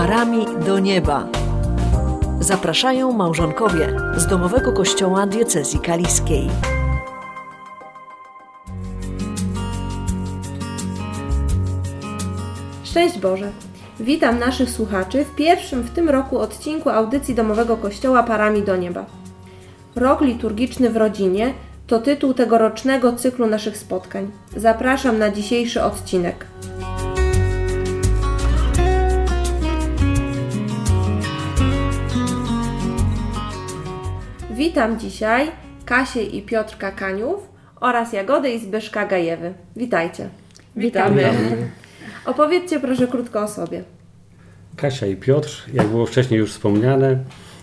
Parami do nieba. Zapraszają małżonkowie z Domowego Kościoła Diecezji Kaliskiej. Szczęść Boże! Witam naszych słuchaczy w pierwszym w tym roku odcinku audycji Domowego Kościoła Parami do nieba. Rok liturgiczny w rodzinie to tytuł tegorocznego cyklu naszych spotkań. Zapraszam na dzisiejszy odcinek. Witam dzisiaj Kasię i Piotrka Kaniów oraz Jagodę i Zbyszka Gajewy. Witajcie. Witamy. Opowiedzcie proszę krótko o sobie. Kasia i Piotr, jak było wcześniej już wspomniane,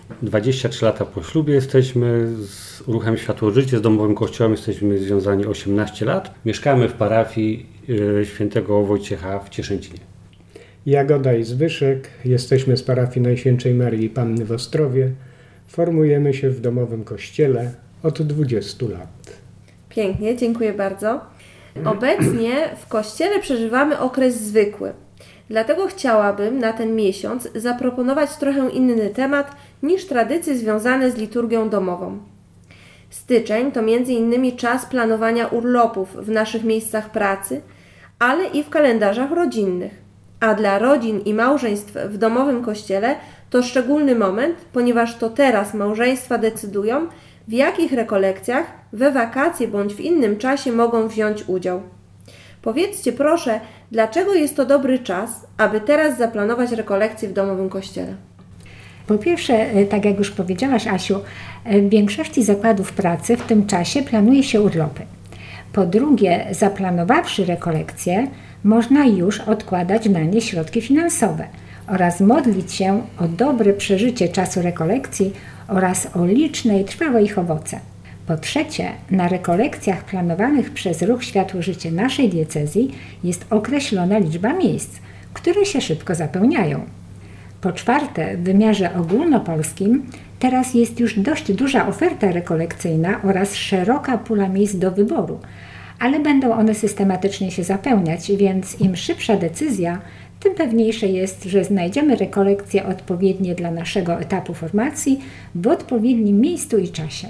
23 lata po ślubie jesteśmy, z ruchem Światło Życie, z Domowym Kościołem jesteśmy związani 18 lat. Mieszkamy w parafii świętego Wojciecha w Cieszęcinie. Jagoda i Zbyszek, jesteśmy z parafii Najświętszej Maryi Panny w Ostrowie. Formujemy się w Domowym Kościele od 20 lat. Pięknie, dziękuję bardzo. Obecnie w Kościele przeżywamy okres zwykły. Dlatego chciałabym na ten miesiąc zaproponować trochę inny temat niż tradycje związane z liturgią domową. Styczeń to m.in. czas planowania urlopów w naszych miejscach pracy, ale i w kalendarzach rodzinnych. A dla rodzin i małżeństw w Domowym Kościele to szczególny moment, ponieważ to teraz małżeństwa decydują, w jakich rekolekcjach we wakacje bądź w innym czasie mogą wziąć udział. Powiedzcie proszę, dlaczego jest to dobry czas, aby teraz zaplanować rekolekcje w Domowym Kościele? Po pierwsze, tak jak już powiedziałaś, Asiu, w większości zakładów pracy w tym czasie planuje się urlopy. Po drugie, zaplanowawszy rekolekcje, można już odkładać na nie środki finansowe oraz modlić się o dobre przeżycie czasu rekolekcji oraz o liczne i trwałe ich owoce. Po trzecie, na rekolekcjach planowanych przez Ruch Światło Życie naszej diecezji jest określona liczba miejsc, które się szybko zapełniają. Po czwarte, w wymiarze ogólnopolskim teraz jest już dość duża oferta rekolekcyjna oraz szeroka pula miejsc do wyboru, ale będą one systematycznie się zapełniać, więc im szybsza decyzja, tym pewniejsze jest, że znajdziemy rekolekcje odpowiednie dla naszego etapu formacji w odpowiednim miejscu i czasie.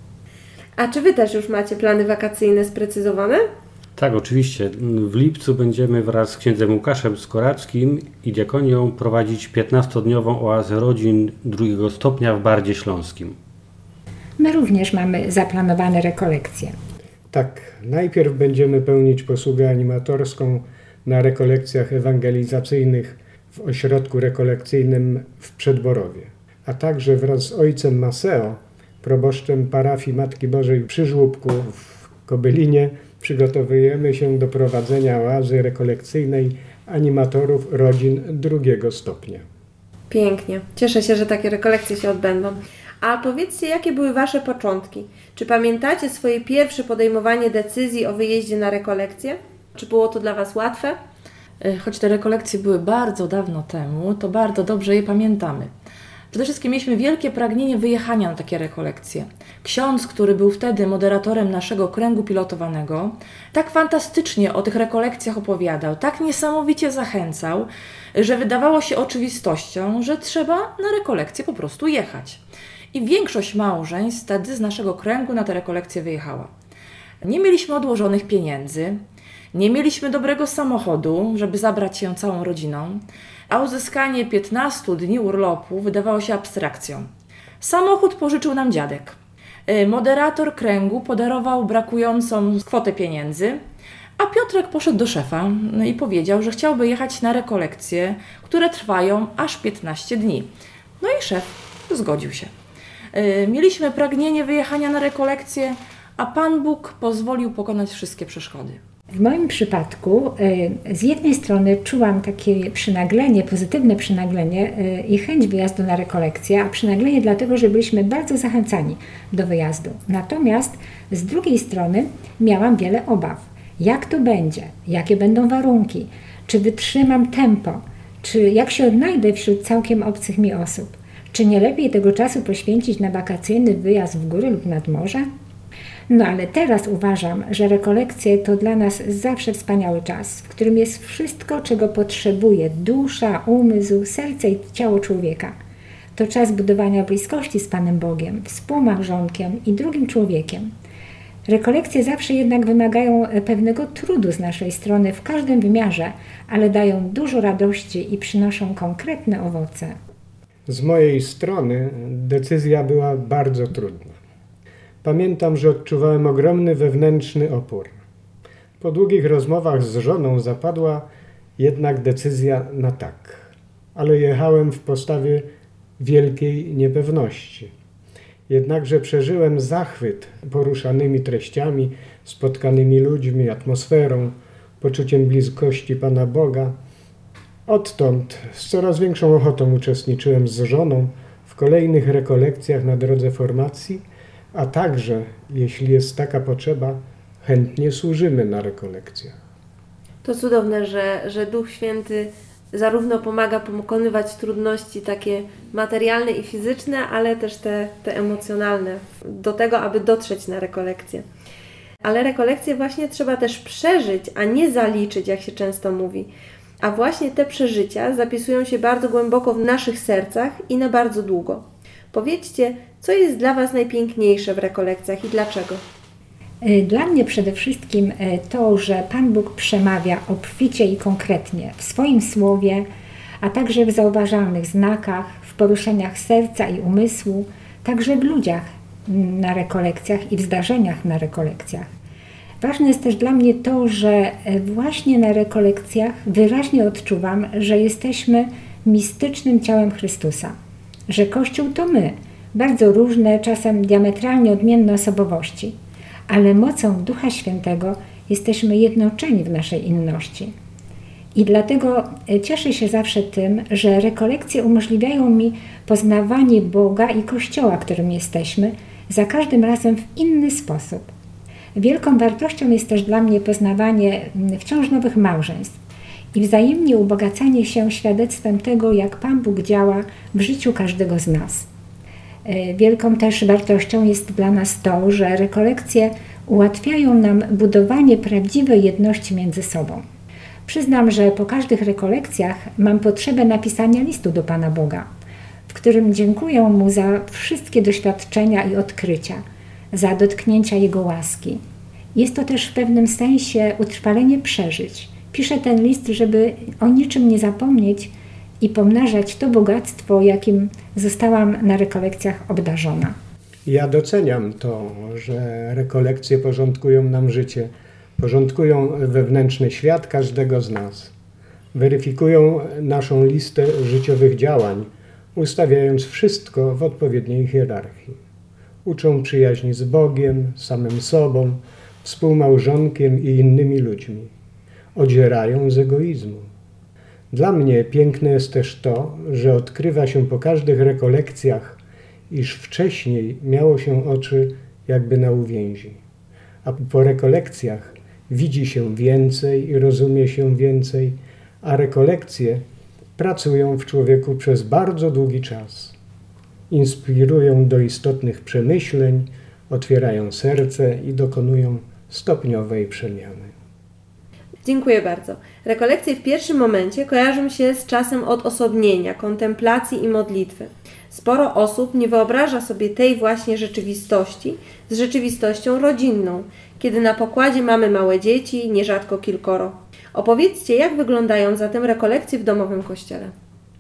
A czy Wy też już macie plany wakacyjne sprecyzowane? Tak, oczywiście. W lipcu będziemy wraz z księdzem Łukaszem Skorackim i diakonią prowadzić 15-dniową oazę rodzin drugiego stopnia w Bardzie Śląskim. My również mamy zaplanowane rekolekcje. Tak, najpierw będziemy pełnić posługę animatorską na rekolekcjach ewangelizacyjnych w ośrodku rekolekcyjnym w Przedborowie, a także wraz z ojcem Maseo, proboszczem parafii Matki Bożej przy Żłóbku w Kobylinie, przygotowujemy się do prowadzenia oazy rekolekcyjnej animatorów rodzin drugiego stopnia. Pięknie. Cieszę się, że takie rekolekcje się odbędą. A powiedzcie, jakie były Wasze początki? Czy pamiętacie swoje pierwsze podejmowanie decyzji o wyjeździe na rekolekcje? Czy było to dla Was łatwe? Choć te rekolekcje były bardzo dawno temu, to bardzo dobrze je pamiętamy. Przede wszystkim mieliśmy wielkie pragnienie wyjechania na takie rekolekcje. Ksiądz, który był wtedy moderatorem naszego kręgu pilotowanego, tak fantastycznie o tych rekolekcjach opowiadał, tak niesamowicie zachęcał, że wydawało się oczywistością, że trzeba na rekolekcje po prostu jechać. I większość małżeństw wtedy z naszego kręgu na te rekolekcje wyjechała. Nie mieliśmy odłożonych pieniędzy, nie mieliśmy dobrego samochodu, żeby zabrać się całą rodziną, a uzyskanie 15 dni urlopu wydawało się abstrakcją. Samochód pożyczył nam dziadek. Moderator kręgu podarował brakującą kwotę pieniędzy, a Piotrek poszedł do szefa i powiedział, że chciałby jechać na rekolekcje, które trwają aż 15 dni. No i szef zgodził się. Mieliśmy pragnienie wyjechania na rekolekcje, a Pan Bóg pozwolił pokonać wszystkie przeszkody. W moim przypadku z jednej strony czułam takie przynaglenie, pozytywne przynaglenie i chęć wyjazdu na rekolekcje, a przynaglenie dlatego, że byliśmy bardzo zachęcani do wyjazdu. Natomiast z drugiej strony miałam wiele obaw. Jak to będzie? Jakie będą warunki? Czy wytrzymam tempo? Czy jak się odnajdę wśród całkiem obcych mi osób? Czy nie lepiej tego czasu poświęcić na wakacyjny wyjazd w góry lub nad morze? No ale teraz uważam, że rekolekcje to dla nas zawsze wspaniały czas, w którym jest wszystko, czego potrzebuje dusza, umysł, serce i ciało człowieka. To czas budowania bliskości z Panem Bogiem, współmałżonkiem i drugim człowiekiem. Rekolekcje zawsze jednak wymagają pewnego trudu z naszej strony w każdym wymiarze, ale dają dużo radości i przynoszą konkretne owoce. Z mojej strony decyzja była bardzo trudna. Pamiętam, że odczuwałem ogromny wewnętrzny opór. Po długich rozmowach z żoną zapadła jednak decyzja na tak, ale jechałem w postawie wielkiej niepewności. Jednakże przeżyłem zachwyt poruszanymi treściami, spotkanymi ludźmi, atmosferą, poczuciem bliskości Pana Boga. Odtąd z coraz większą ochotą uczestniczyłem z żoną w kolejnych rekolekcjach na drodze formacji, a także, jeśli jest taka potrzeba, chętnie służymy na rekolekcjach. To cudowne, że Duch Święty zarówno pomaga pokonywać trudności takie materialne i fizyczne, ale też te emocjonalne, do tego, aby dotrzeć na rekolekcje. Ale rekolekcje właśnie trzeba też przeżyć, a nie zaliczyć, jak się często mówi. A właśnie te przeżycia zapisują się bardzo głęboko w naszych sercach i na bardzo długo. Powiedzcie, co jest dla Was najpiękniejsze w rekolekcjach i dlaczego? Dla mnie przede wszystkim to, że Pan Bóg przemawia obficie i konkretnie w swoim słowie, a także w zauważalnych znakach, w poruszeniach serca i umysłu, także w ludziach na rekolekcjach i w zdarzeniach na rekolekcjach. Ważne jest też dla mnie to, że właśnie na rekolekcjach wyraźnie odczuwam, że jesteśmy mistycznym ciałem Chrystusa, że Kościół to my, bardzo różne, czasem diametralnie odmienne osobowości, ale mocą Ducha Świętego jesteśmy jednoczeni w naszej inności. I dlatego cieszę się zawsze tym, że rekolekcje umożliwiają mi poznawanie Boga i Kościoła, którym jesteśmy, za każdym razem w inny sposób. Wielką wartością jest też dla mnie poznawanie wciąż nowych małżeństw i wzajemnie ubogacanie się świadectwem tego, jak Pan Bóg działa w życiu każdego z nas. Wielką też wartością jest dla nas to, że rekolekcje ułatwiają nam budowanie prawdziwej jedności między sobą. Przyznam, że po każdych rekolekcjach mam potrzebę napisania listu do Pana Boga, w którym dziękuję Mu za wszystkie doświadczenia i odkrycia, za dotknięcia Jego łaski. Jest to też w pewnym sensie utrwalenie przeżyć. Piszę ten list, żeby o niczym nie zapomnieć i pomnażać to bogactwo, jakim zostałam na rekolekcjach obdarzona. Ja doceniam to, że rekolekcje porządkują nam życie, porządkują wewnętrzny świat każdego z nas. Weryfikują naszą listę życiowych działań, ustawiając wszystko w odpowiedniej hierarchii. Uczą przyjaźni z Bogiem, samym sobą, współmałżonkiem i innymi ludźmi. Odzierają z egoizmu. Dla mnie piękne jest też to, że odkrywa się po każdych rekolekcjach, iż wcześniej miało się oczy jakby na uwięzi. A po rekolekcjach widzi się więcej i rozumie się więcej, a rekolekcje pracują w człowieku przez bardzo długi czas. Inspirują do istotnych przemyśleń, otwierają serce i dokonują stopniowej przemiany. Dziękuję bardzo. Rekolekcje w pierwszym momencie kojarzą się z czasem odosobnienia, kontemplacji i modlitwy. Sporo osób nie wyobraża sobie tej właśnie rzeczywistości z rzeczywistością rodzinną, kiedy na pokładzie mamy małe dzieci, nierzadko kilkoro. Opowiedzcie, jak wyglądają zatem rekolekcje w domowym kościele.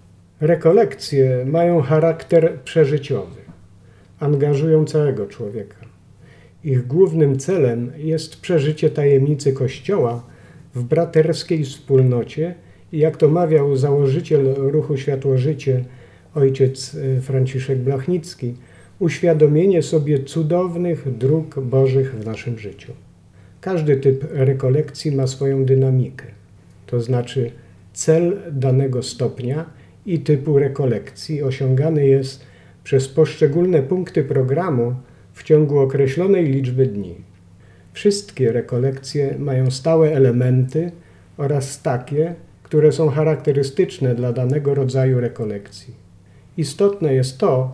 Rekolekcje mają charakter przeżyciowy. Angażują całego człowieka. Ich głównym celem jest przeżycie tajemnicy Kościoła w braterskiej wspólnocie i jak to mawiał założyciel ruchu Światło-Życie, ojciec Franciszek Blachnicki, uświadomienie sobie cudownych dróg Bożych w naszym życiu. Każdy typ rekolekcji ma swoją dynamikę, to znaczy cel danego stopnia i typu rekolekcji osiągany jest przez poszczególne punkty programu w ciągu określonej liczby dni. Wszystkie rekolekcje mają stałe elementy oraz takie, które są charakterystyczne dla danego rodzaju rekolekcji. Istotne jest to,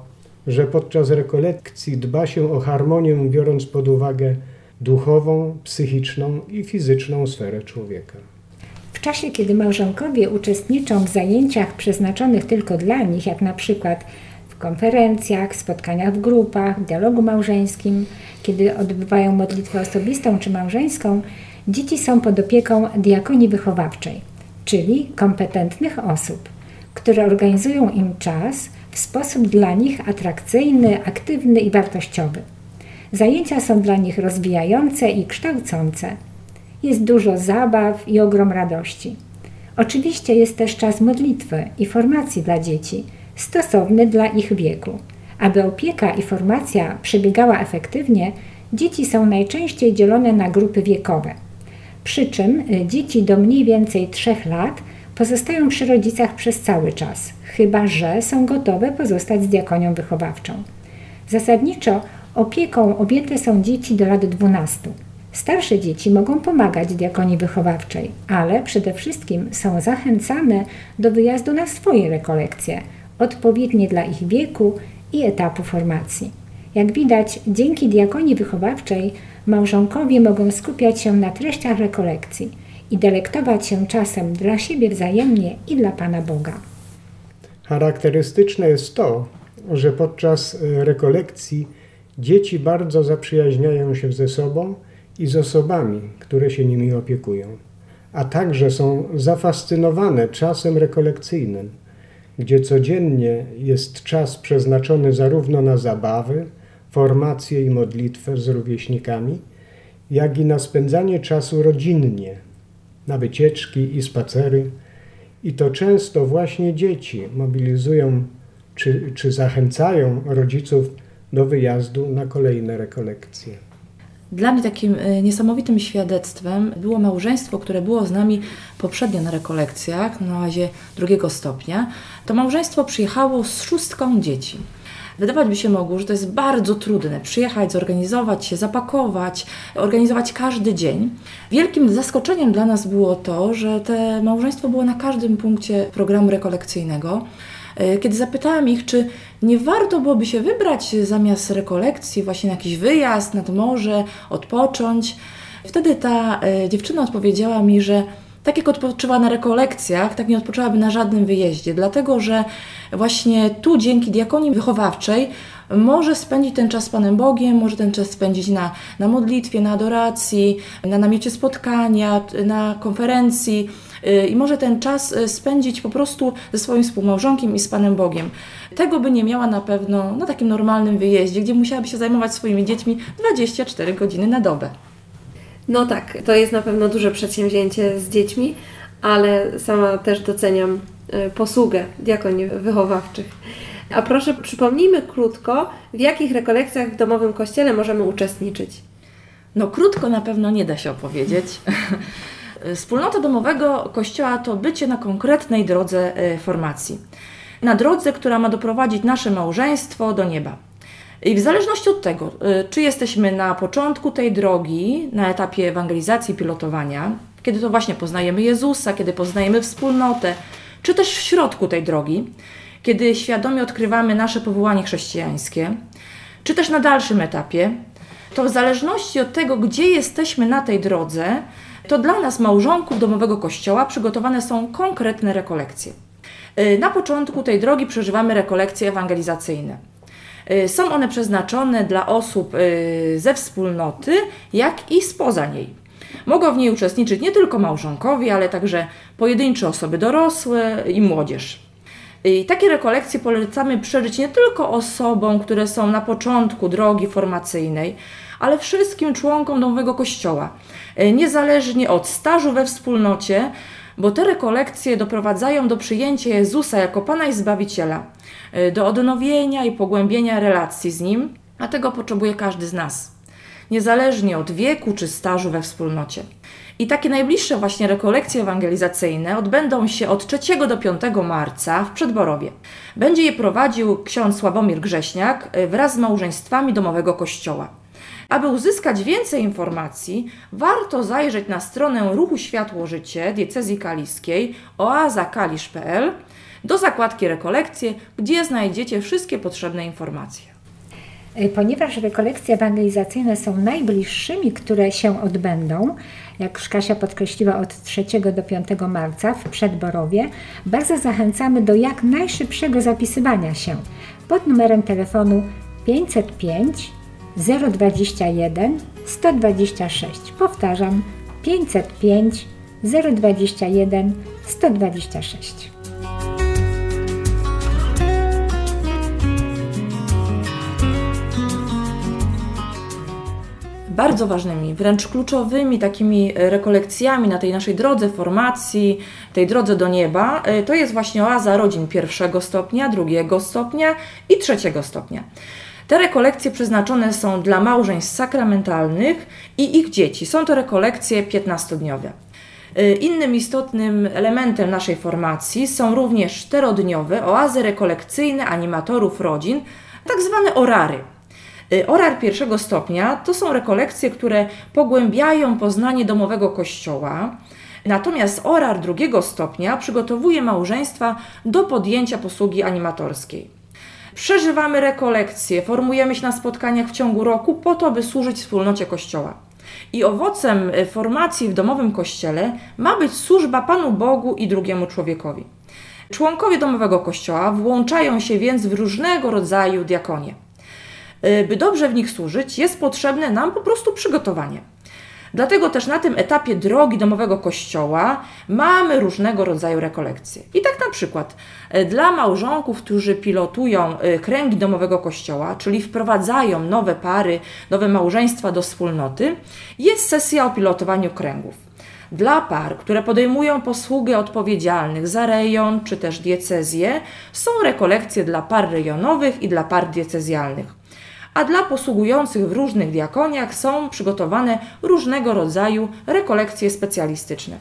że podczas rekolekcji dba się o harmonię, biorąc pod uwagę duchową, psychiczną i fizyczną sferę człowieka. W czasie, kiedy małżonkowie uczestniczą w zajęciach przeznaczonych tylko dla nich, jak na przykład w konferencjach, spotkaniach w grupach, dialogu małżeńskim, kiedy odbywają modlitwę osobistą czy małżeńską, dzieci są pod opieką diakonii wychowawczej, czyli kompetentnych osób, które organizują im czas w sposób dla nich atrakcyjny, aktywny i wartościowy. Zajęcia są dla nich rozwijające i kształcące. Jest dużo zabaw i ogrom radości. Oczywiście jest też czas modlitwy i formacji dla dzieci, stosowny dla ich wieku. Aby opieka i formacja przebiegała efektywnie, dzieci są najczęściej dzielone na grupy wiekowe. Przy czym dzieci do mniej więcej 3 lat pozostają przy rodzicach przez cały czas, chyba że są gotowe pozostać z diakonią wychowawczą. Zasadniczo opieką objęte są dzieci do lat 12. Starsze dzieci mogą pomagać diakonii wychowawczej, ale przede wszystkim są zachęcane do wyjazdu na swoje rekolekcje, odpowiednie dla ich wieku i etapu formacji. Jak widać, dzięki diakonii wychowawczej małżonkowie mogą skupiać się na treściach rekolekcji i delektować się czasem dla siebie wzajemnie i dla Pana Boga. Charakterystyczne jest to, że podczas rekolekcji dzieci bardzo zaprzyjaźniają się ze sobą i z osobami, które się nimi opiekują, a także są zafascynowane czasem rekolekcyjnym, gdzie codziennie jest czas przeznaczony zarówno na zabawy, formację i modlitwę z rówieśnikami, jak i na spędzanie czasu rodzinnie, na wycieczki i spacery. I to często właśnie dzieci mobilizują czy zachęcają rodziców do wyjazdu na kolejne rekolekcje. Dla mnie takim niesamowitym świadectwem było małżeństwo, które było z nami poprzednio na rekolekcjach, na razie 2 stopnia. To małżeństwo przyjechało z 6 dzieci. Wydawać by się mogło, że to jest bardzo trudne przyjechać, zorganizować się, zapakować, organizować każdy dzień. Wielkim zaskoczeniem dla nas było to, że to małżeństwo było na każdym punkcie programu rekolekcyjnego. Kiedy zapytałam ich, czy nie warto byłoby się wybrać zamiast rekolekcji właśnie na jakiś wyjazd nad morze, odpocząć, wtedy ta dziewczyna odpowiedziała mi, że tak jak odpoczywa na rekolekcjach, tak nie odpoczęłaby na żadnym wyjeździe, dlatego że właśnie tu dzięki diakonii wychowawczej może spędzić ten czas z Panem Bogiem, może ten czas spędzić na modlitwie, na adoracji, na namiocie spotkania, na konferencji i może ten czas spędzić po prostu ze swoim współmałżonkiem i z Panem Bogiem. Tego by nie miała na pewno na takim normalnym wyjeździe, gdzie musiałaby się zajmować swoimi dziećmi 24 godziny na dobę. No tak, to jest na pewno duże przedsięwzięcie z dziećmi, ale sama też doceniam posługę diakonii wychowawczych. A proszę, przypomnijmy krótko, w jakich rekolekcjach w domowym kościele możemy uczestniczyć. No krótko na pewno nie da się opowiedzieć. Wspólnota domowego kościoła to bycie na konkretnej drodze formacji. Na drodze, która ma doprowadzić nasze małżeństwo do nieba. I w zależności od tego, czy jesteśmy na początku tej drogi, na etapie ewangelizacji, pilotowania, kiedy to właśnie poznajemy Jezusa, kiedy poznajemy wspólnotę, czy też w środku tej drogi, kiedy świadomie odkrywamy nasze powołanie chrześcijańskie, czy też na dalszym etapie, to w zależności od tego, gdzie jesteśmy na tej drodze, to dla nas, małżonków domowego kościoła, przygotowane są konkretne rekolekcje. Na początku tej drogi przeżywamy rekolekcje ewangelizacyjne. Są one przeznaczone dla osób ze wspólnoty, jak i spoza niej. Mogą w niej uczestniczyć nie tylko małżonkowie, ale także pojedyncze osoby dorosłe i młodzież. I takie rekolekcje polecamy przeżyć nie tylko osobom, które są na początku drogi formacyjnej, ale wszystkim członkom domowego kościoła, niezależnie od stażu we wspólnocie, bo te rekolekcje doprowadzają do przyjęcia Jezusa jako Pana i Zbawiciela, do odnowienia i pogłębienia relacji z Nim, a tego potrzebuje każdy z nas, niezależnie od wieku czy stażu we wspólnocie. I takie najbliższe właśnie rekolekcje ewangelizacyjne odbędą się od 3 do 5 marca w Przedborowie. Będzie je prowadził ksiądz Sławomir Grześniak wraz z małżeństwami domowego kościoła. Aby uzyskać więcej informacji, warto zajrzeć na stronę Ruchu Światło Życie Diecezji Kaliskiej oazakalisz.pl. do zakładki rekolekcje, gdzie znajdziecie wszystkie potrzebne informacje. Ponieważ rekolekcje ewangelizacyjne są najbliższymi, które się odbędą, jak Kasia podkreśliła, od 3 do 5 marca w Przedborowie, bardzo zachęcamy do jak najszybszego zapisywania się pod numerem telefonu 505 021 126. Powtarzam, 505 021 126. Bardzo ważnymi, wręcz kluczowymi takimi rekolekcjami na tej naszej drodze formacji, tej drodze do nieba, to jest właśnie oaza rodzin 1. stopnia, 2. stopnia i 3. stopnia. Te rekolekcje przeznaczone są dla małżeństw sakramentalnych i ich dzieci. Są to rekolekcje 15-dniowe. Innym istotnym elementem naszej formacji są również 4-dniowe oazy rekolekcyjne animatorów rodzin, tak zwane orary. Orar 1. stopnia to są rekolekcje, które pogłębiają poznanie domowego kościoła, natomiast orar 2. stopnia przygotowuje małżeństwa do podjęcia posługi animatorskiej. Przeżywamy rekolekcje, formujemy się na spotkaniach w ciągu roku po to, by służyć wspólnocie Kościoła. I owocem formacji w domowym kościele ma być służba Panu Bogu i drugiemu człowiekowi. Członkowie domowego kościoła włączają się więc w różnego rodzaju diakonie. By dobrze w nich służyć, jest potrzebne nam po prostu przygotowanie. Dlatego też na tym etapie drogi domowego kościoła mamy różnego rodzaju rekolekcje. I tak na przykład dla małżonków, którzy pilotują kręgi domowego kościoła, czyli wprowadzają nowe pary, nowe małżeństwa do wspólnoty, jest sesja o pilotowaniu kręgów. Dla par, które podejmują posługę odpowiedzialnych za rejon czy też diecezję, są rekolekcje dla par rejonowych i dla par diecezjalnych. A dla posługujących w różnych diakoniach są przygotowane różnego rodzaju rekolekcje specjalistyczne.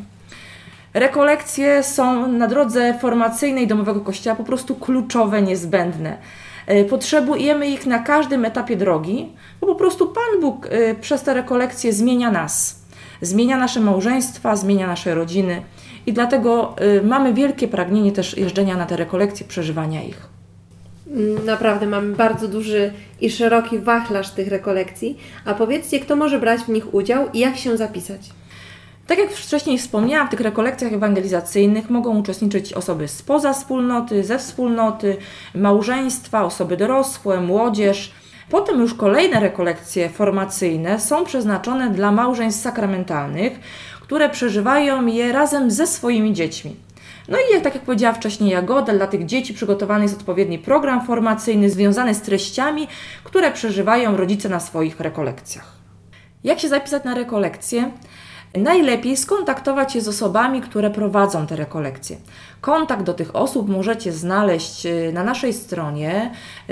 Rekolekcje są na drodze formacyjnej domowego kościoła po prostu kluczowe, niezbędne. Potrzebujemy ich na każdym etapie drogi, bo po prostu Pan Bóg przez te rekolekcje zmienia nas. Zmienia nasze małżeństwa, zmienia nasze rodziny i dlatego mamy wielkie pragnienie też jeżdżenia na te rekolekcje, przeżywania ich. Naprawdę mamy bardzo duży i szeroki wachlarz tych rekolekcji. A powiedzcie, kto może brać w nich udział i jak się zapisać? Tak jak wcześniej wspomniałam, w tych rekolekcjach ewangelizacyjnych mogą uczestniczyć osoby spoza wspólnoty, ze wspólnoty, małżeństwa, osoby dorosłe, młodzież. Potem już kolejne rekolekcje formacyjne są przeznaczone dla małżeństw sakramentalnych, które przeżywają je razem ze swoimi dziećmi. No i tak jak powiedziała wcześniej Jagoda, dla tych dzieci przygotowany jest odpowiedni program formacyjny związany z treściami, które przeżywają rodzice na swoich rekolekcjach. Jak się zapisać na rekolekcje? Najlepiej skontaktować się z osobami, które prowadzą te rekolekcje. Kontakt do tych osób możecie znaleźć na naszej stronie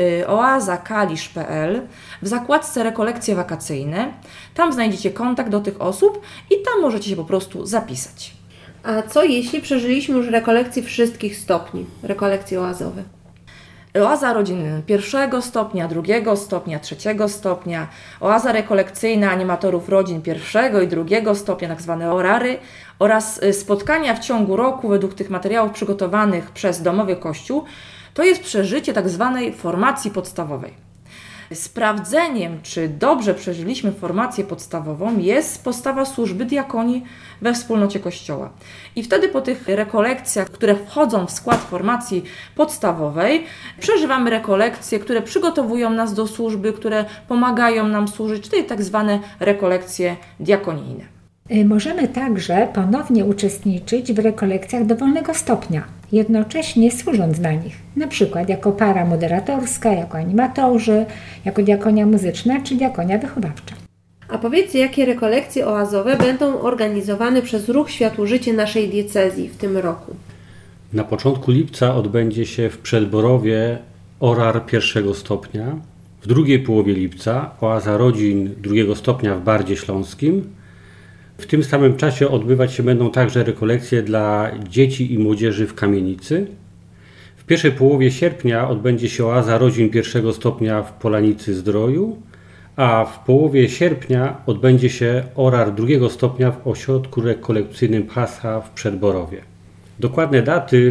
oazakalisz.pl w zakładce rekolekcje wakacyjne. Tam znajdziecie kontakt do tych osób i tam możecie się po prostu zapisać. A co jeśli przeżyliśmy już rekolekcje wszystkich stopni, rekolekcje oazowe? Oaza rodzin 1. stopnia, 2. stopnia, 3. stopnia, oaza rekolekcyjna animatorów rodzin 1. i 2. stopnia, tak zwane orary, oraz spotkania w ciągu roku według tych materiałów przygotowanych przez domowy kościół, to jest przeżycie tak zwanej formacji podstawowej. Sprawdzeniem, czy dobrze przeżyliśmy formację podstawową, jest postawa służby diakonii we wspólnocie Kościoła. I wtedy po tych rekolekcjach, które wchodzą w skład formacji podstawowej, przeżywamy rekolekcje, które przygotowują nas do służby, które pomagają nam służyć, czyli tak zwane rekolekcje diakonijne. Możemy także ponownie uczestniczyć w rekolekcjach dowolnego stopnia, jednocześnie służąc na nich, na przykład jako para moderatorska, jako animatorzy, jako diakonia muzyczna czy diakonia wychowawcza. A powiedzcie, jakie rekolekcje oazowe będą organizowane przez Ruch Światło-Życie naszej diecezji w tym roku? Na początku lipca odbędzie się w Przedborowie orar 1. stopnia, w drugiej połowie lipca oaza rodzin 2. stopnia w Bardzie Śląskim. W tym samym czasie odbywać się będą także rekolekcje dla dzieci i młodzieży w Kamienicy. W pierwszej połowie sierpnia odbędzie się oaza rodzin 1. stopnia w Polanicy Zdroju, a w połowie sierpnia odbędzie się orar 2. stopnia w ośrodku rekolekcyjnym Pascha w Przedborowie. Dokładne daty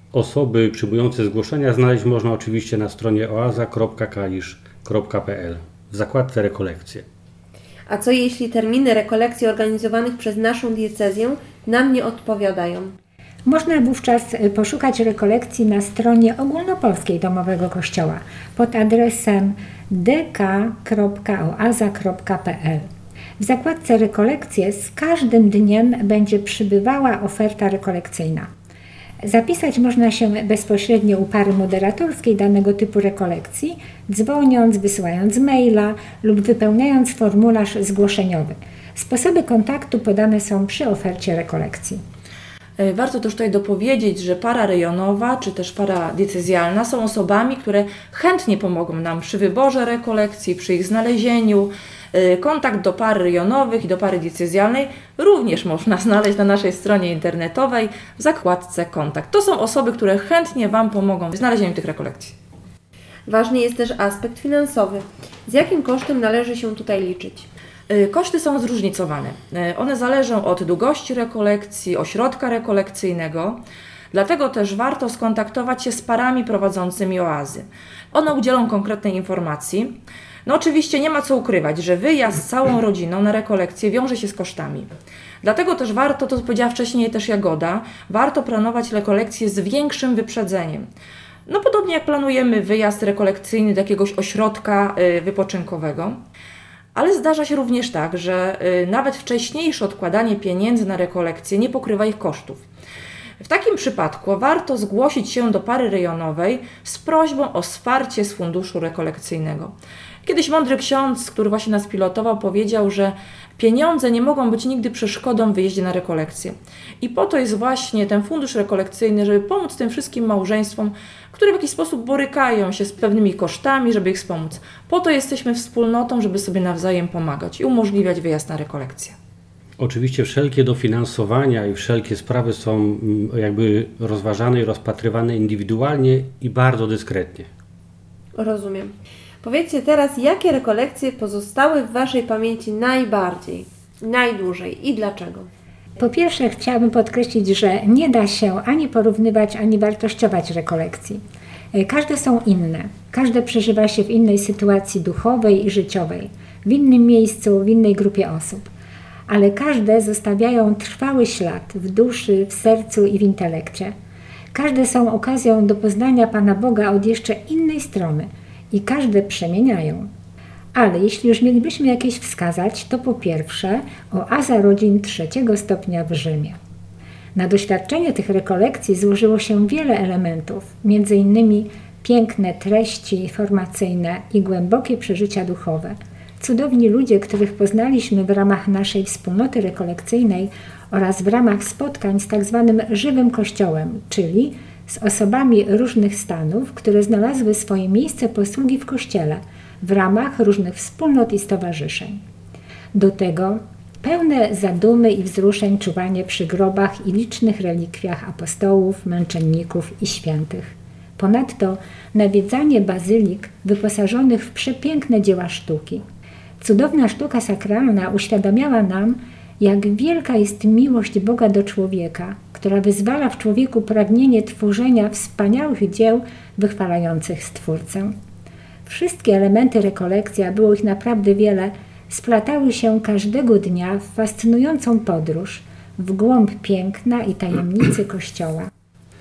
Osoby przyjmujące zgłoszenia znaleźć można oczywiście na stronie oaza.kalisz.pl w zakładce rekolekcje. A co jeśli terminy rekolekcji organizowanych przez naszą diecezję nam nie odpowiadają? Można wówczas poszukać rekolekcji na stronie ogólnopolskiej Domowego Kościoła pod adresem dk.oaza.pl. W zakładce rekolekcje z każdym dniem będzie przybywała oferta rekolekcyjna. Zapisać można się bezpośrednio u pary moderatorskiej danego typu rekolekcji, dzwoniąc, wysyłając maila lub wypełniając formularz zgłoszeniowy. Sposoby kontaktu podane są przy ofercie rekolekcji. Warto też tutaj dopowiedzieć, że para rejonowa czy też para diecezjalna są osobami, które chętnie pomogą nam przy wyborze rekolekcji, przy ich znalezieniu. Kontakt do par rejonowych i do pary diecezjalnej również można znaleźć na naszej stronie internetowej w zakładce kontakt. To są osoby, które chętnie Wam pomogą w znalezieniu tych rekolekcji. Ważny jest też aspekt finansowy. Z jakim kosztem należy się tutaj liczyć? Koszty są zróżnicowane. One zależą od długości rekolekcji, ośrodka rekolekcyjnego. Dlatego też warto skontaktować się z parami prowadzącymi oazy. One udzielą konkretnej informacji. No oczywiście nie ma co ukrywać, że wyjazd z całą rodziną na rekolekcję wiąże się z kosztami. Dlatego też warto, to co powiedziała wcześniej też Jagoda, warto planować rekolekcje z większym wyprzedzeniem. No podobnie jak planujemy wyjazd rekolekcyjny do jakiegoś ośrodka wypoczynkowego. Ale zdarza się również tak, że nawet wcześniejsze odkładanie pieniędzy na rekolekcję nie pokrywa ich kosztów. W takim przypadku warto zgłosić się do pary rejonowej z prośbą o wsparcie z funduszu rekolekcyjnego. Kiedyś mądry ksiądz, który właśnie nas pilotował, powiedział, że pieniądze nie mogą być nigdy przeszkodą w wyjeździe na rekolekcję. I po to jest właśnie ten fundusz rekolekcyjny, żeby pomóc tym wszystkim małżeństwom, które w jakiś sposób borykają się z pewnymi kosztami, żeby ich wspomóc. Po to jesteśmy wspólnotą, żeby sobie nawzajem pomagać i umożliwiać wyjazd na rekolekcję. Oczywiście wszelkie dofinansowania i wszelkie sprawy są jakby rozważane i rozpatrywane indywidualnie i bardzo dyskretnie. Rozumiem. Powiedzcie teraz, jakie rekolekcje pozostały w Waszej pamięci najbardziej, najdłużej i dlaczego? Po pierwsze chciałabym podkreślić, że nie da się ani porównywać, ani wartościować rekolekcji. Każde są inne. Każde przeżywa się w innej sytuacji duchowej i życiowej, w innym miejscu, w innej grupie osób. Ale każde zostawiają trwały ślad w duszy, w sercu i w intelekcie. Każde są okazją do poznania Pana Boga od jeszcze innej strony i każde przemieniają. Ale jeśli już mielibyśmy jakieś wskazać, to po pierwsze oaza rodzin 3. stopnia w Rzymie. Na doświadczenie tych rekolekcji złożyło się wiele elementów, m.in. piękne treści formacyjne i głębokie przeżycia duchowe. Cudowni ludzie, których poznaliśmy w ramach naszej wspólnoty rekolekcyjnej oraz w ramach spotkań z tak zwanym żywym Kościołem, czyli z osobami różnych stanów, które znalazły swoje miejsce posługi w Kościele w ramach różnych wspólnot i stowarzyszeń. Do tego pełne zadumy i wzruszeń czuwanie przy grobach i licznych relikwiach apostołów, męczenników i świętych. Ponadto nawiedzanie bazylik wyposażonych w przepiękne dzieła sztuki. Cudowna sztuka sakralna uświadamiała nam, jak wielka jest miłość Boga do człowieka, która wyzwala w człowieku pragnienie tworzenia wspaniałych dzieł wychwalających Stwórcę. Wszystkie elementy rekolekcji, a było ich naprawdę wiele, splatały się każdego dnia w fascynującą podróż w głąb piękna i tajemnicy Kościoła.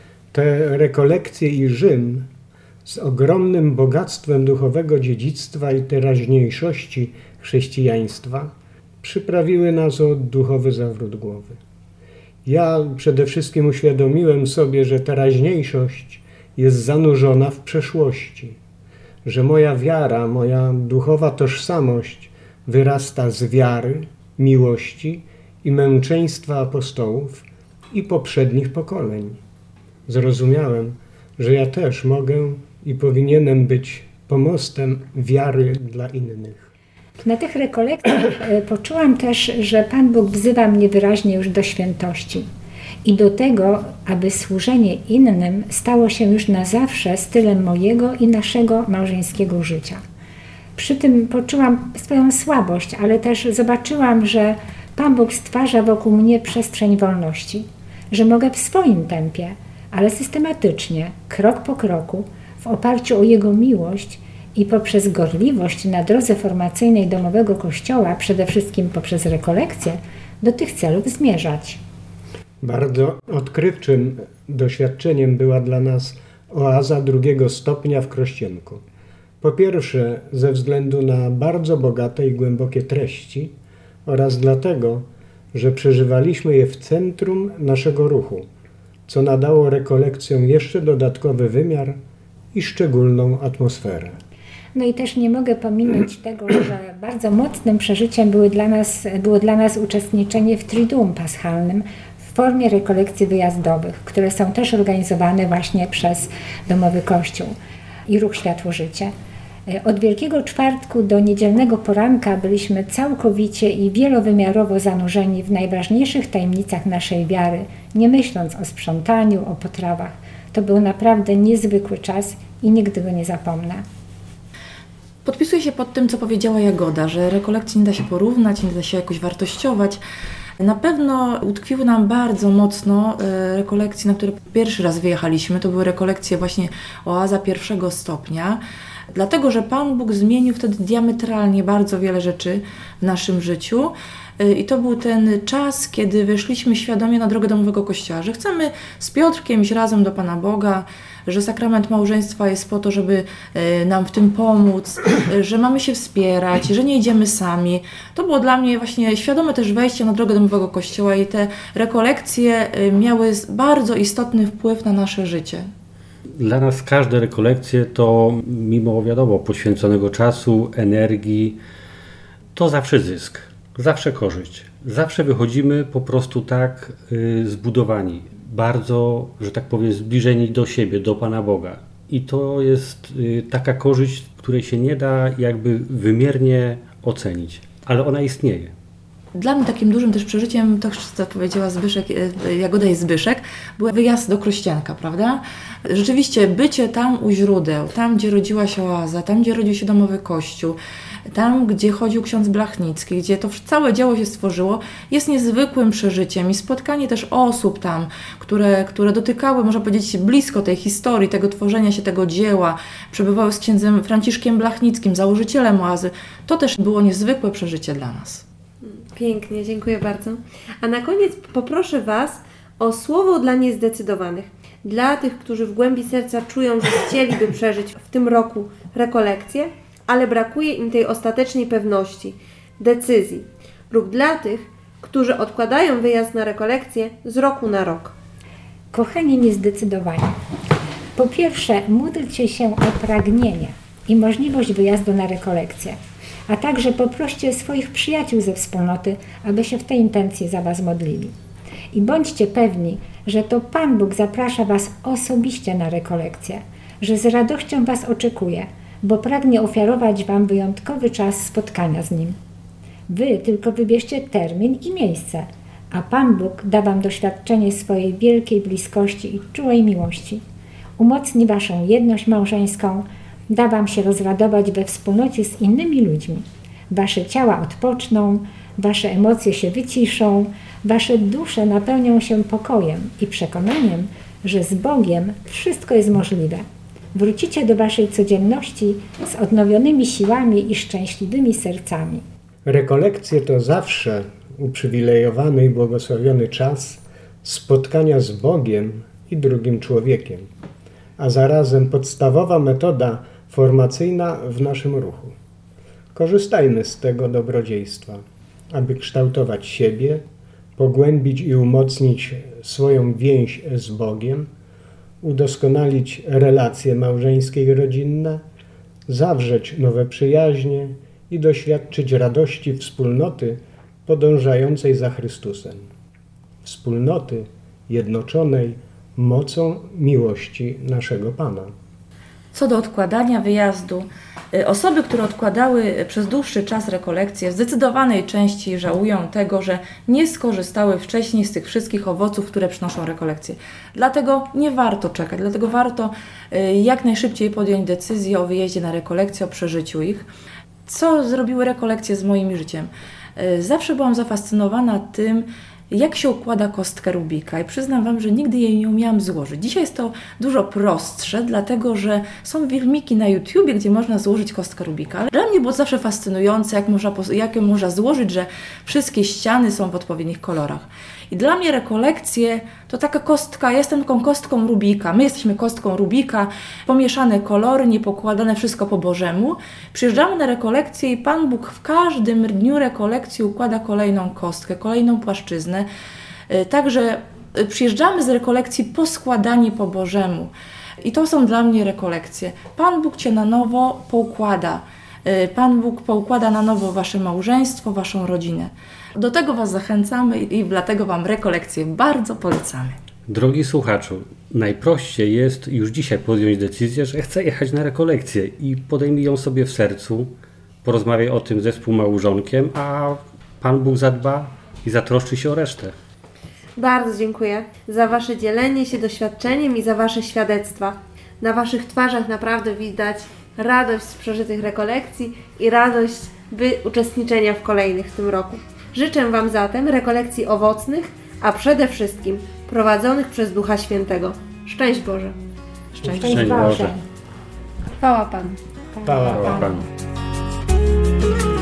Te rekolekcje i Rzym z ogromnym bogactwem duchowego dziedzictwa i teraźniejszości chrześcijaństwa przyprawiły nas o duchowy zawrót głowy. Ja przede wszystkim uświadomiłem sobie, że teraźniejszość jest zanurzona w przeszłości, że moja wiara, moja duchowa tożsamość wyrasta z wiary, miłości i męczeństwa apostołów i poprzednich pokoleń. Zrozumiałem, że ja też mogę i powinienem być pomostem wiary dla innych. Na tych rekolekcjach poczułam też, że Pan Bóg wzywa mnie wyraźnie już do świętości i do tego, aby służenie innym stało się już na zawsze stylem mojego i naszego małżeńskiego życia. Przy tym poczułam swoją słabość, ale też zobaczyłam, że Pan Bóg stwarza wokół mnie przestrzeń wolności, że mogę w swoim tempie, ale systematycznie, krok po kroku, w oparciu o Jego miłość i poprzez gorliwość na drodze formacyjnej domowego Kościoła, przede wszystkim poprzez rekolekcje, do tych celów zmierzać. Bardzo odkrywczym doświadczeniem była dla nas oaza 2. stopnia w Krościenku. Po pierwsze, ze względu na bardzo bogate i głębokie treści oraz dlatego, że przeżywaliśmy je w centrum naszego ruchu, co nadało rekolekcjom jeszcze dodatkowy wymiar i szczególną atmosferę. No i też nie mogę pominąć tego, że bardzo mocnym przeżyciem było dla nas uczestniczenie w Triduum Paschalnym w formie rekolekcji wyjazdowych, które są też organizowane właśnie przez Domowy Kościół i Ruch Światło-Życie. Od Wielkiego Czwartku do niedzielnego poranka byliśmy całkowicie i wielowymiarowo zanurzeni w najważniejszych tajemnicach naszej wiary, nie myśląc o sprzątaniu, o potrawach. To był naprawdę niezwykły czas i nigdy go nie zapomnę. Podpisuję się pod tym, co powiedziała Jagoda, że rekolekcji nie da się porównać, nie da się jakoś wartościować. Na pewno utkwiły nam bardzo mocno rekolekcje, na które pierwszy raz wyjechaliśmy. To były rekolekcje właśnie oaza 1. stopnia. Dlatego, że Pan Bóg zmienił wtedy diametralnie bardzo wiele rzeczy w naszym życiu. I to był ten czas, kiedy weszliśmy świadomie na drogę domowego Kościoła, że chcemy z Piotrkiem iść razem do Pana Boga, że sakrament małżeństwa jest po to, żeby nam w tym pomóc, że mamy się wspierać, że nie idziemy sami. To było dla mnie właśnie świadome też wejście na drogę domowego Kościoła i te rekolekcje miały bardzo istotny wpływ na nasze życie. Dla nas każde rekolekcje to, mimo wiadomo poświęconego czasu, energii, to zawsze zysk, zawsze korzyść. Zawsze wychodzimy po prostu tak zbudowani, bardzo, że tak powiem, zbliżeni do siebie, do Pana Boga. I to jest taka korzyść, której się nie da jakby wymiernie ocenić, ale ona istnieje. Dla mnie takim dużym też przeżyciem, to co powiedziała Jagoda i Zbyszek, był wyjazd do Krościenka, prawda? Rzeczywiście bycie tam u źródeł, tam gdzie rodziła się oaza, tam gdzie rodził się domowy kościół, tam gdzie chodził ksiądz Blachnicki, gdzie to całe dzieło się stworzyło, jest niezwykłym przeżyciem i spotkanie też osób tam, które dotykały, można powiedzieć, blisko tej historii, tego tworzenia się tego dzieła, przebywały z księdzem Franciszkiem Blachnickim, założycielem oazy, to też było niezwykłe przeżycie dla nas. Pięknie, dziękuję bardzo. A na koniec poproszę Was o słowo dla niezdecydowanych. Dla tych, którzy w głębi serca czują, że chcieliby przeżyć w tym roku rekolekcję, ale brakuje im tej ostatecznej pewności, decyzji. Lub dla tych, którzy odkładają wyjazd na rekolekcję z roku na rok. Kochani niezdecydowani, po pierwsze módlcie się o pragnienie i możliwość wyjazdu na rekolekcję, a także poproście swoich przyjaciół ze wspólnoty, aby się w tej intencji za Was modlili. I bądźcie pewni, że to Pan Bóg zaprasza Was osobiście na rekolekcję, że z radością Was oczekuje, bo pragnie ofiarować Wam wyjątkowy czas spotkania z Nim. Wy tylko wybierzcie termin i miejsce, a Pan Bóg da Wam doświadczenie swojej wielkiej bliskości i czułej miłości. Umocni Waszą jedność małżeńską, da Wam się rozradować we wspólnocie z innymi ludźmi. Wasze ciała odpoczną, Wasze emocje się wyciszą, Wasze dusze napełnią się pokojem i przekonaniem, że z Bogiem wszystko jest możliwe. Wrócicie do Waszej codzienności z odnowionymi siłami i szczęśliwymi sercami. Rekolekcje to zawsze uprzywilejowany i błogosławiony czas spotkania z Bogiem i drugim człowiekiem, a zarazem podstawowa metoda formacyjna w naszym ruchu. Korzystajmy z tego dobrodziejstwa, aby kształtować siebie, pogłębić i umocnić swoją więź z Bogiem, udoskonalić relacje małżeńskie i rodzinne, zawrzeć nowe przyjaźnie i doświadczyć radości wspólnoty podążającej za Chrystusem. Wspólnoty jednoczonej mocą miłości naszego Pana. Co do odkładania wyjazdu, osoby, które odkładały przez dłuższy czas rekolekcje, w zdecydowanej części żałują tego, że nie skorzystały wcześniej z tych wszystkich owoców, które przynoszą rekolekcje. Dlatego nie warto czekać, dlatego warto jak najszybciej podjąć decyzję o wyjeździe na rekolekcje, o przeżyciu ich. Co zrobiły rekolekcje z moim życiem? Zawsze byłam zafascynowana tym, jak się układa kostkę Rubika i przyznam Wam, że nigdy jej nie umiałam złożyć. Dzisiaj jest to dużo prostsze, dlatego że są filmiki na YouTubie, gdzie można złożyć kostkę Rubika. Ale dla mnie było zawsze fascynujące, jak można złożyć, że wszystkie ściany są w odpowiednich kolorach. I dla mnie rekolekcje to taka kostka, ja jestem taką kostką Rubika, my jesteśmy kostką Rubika, pomieszane kolory, niepokładane, wszystko po Bożemu. Przyjeżdżamy na rekolekcję i Pan Bóg w każdym dniu rekolekcji układa kolejną kostkę, kolejną płaszczyznę. Także przyjeżdżamy z rekolekcji poskładani po Bożemu. I to są dla mnie rekolekcje. Pan Bóg Cię na nowo poukłada. Pan Bóg poukłada na nowo Wasze małżeństwo, Waszą rodzinę. Do tego Was zachęcamy i dlatego Wam rekolekcje bardzo polecamy. Drogi słuchaczu, najprościej jest już dzisiaj podjąć decyzję, że chcę jechać na rekolekcję i podejmij ją sobie w sercu, porozmawiaj o tym ze współmałżonkiem, a Pan Bóg zadba i zatroszczy się o resztę. Bardzo dziękuję za Wasze dzielenie się doświadczeniem i za Wasze świadectwa. Na Waszych twarzach naprawdę widać radość z przeżytych rekolekcji i radość uczestniczenia w kolejnych w tym roku. Życzę Wam zatem rekolekcji owocnych, a przede wszystkim prowadzonych przez Ducha Świętego. Szczęść Boże! Szczęść Boże! Chwała Panu! Chwała Panu!